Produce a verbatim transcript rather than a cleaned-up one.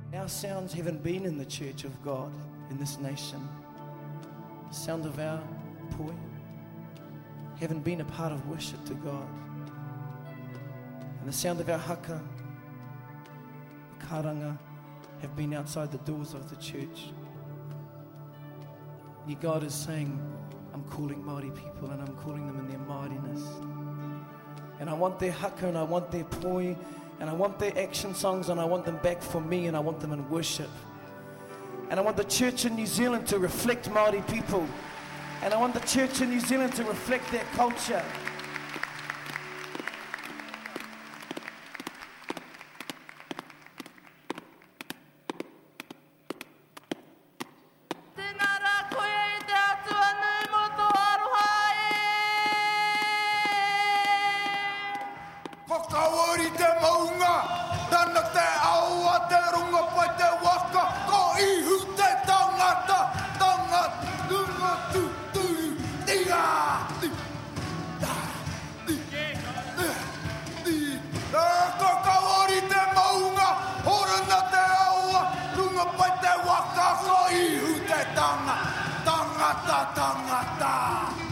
Our sounds haven't been in the church of God in this nation. The sound of our poi haven't been a part of worship to God. And the sound of our haka, the karanga, have been outside the doors of the church. Yet God is saying, I'm calling Māori people and I'm calling them in their Māoriness. And I want their haka and I want their poi and I want their action songs and I want them back for me and I want them in worship. And I want the church in New Zealand to reflect Māori people. And I want the church in New Zealand to reflect their culture. Tangata, tangata.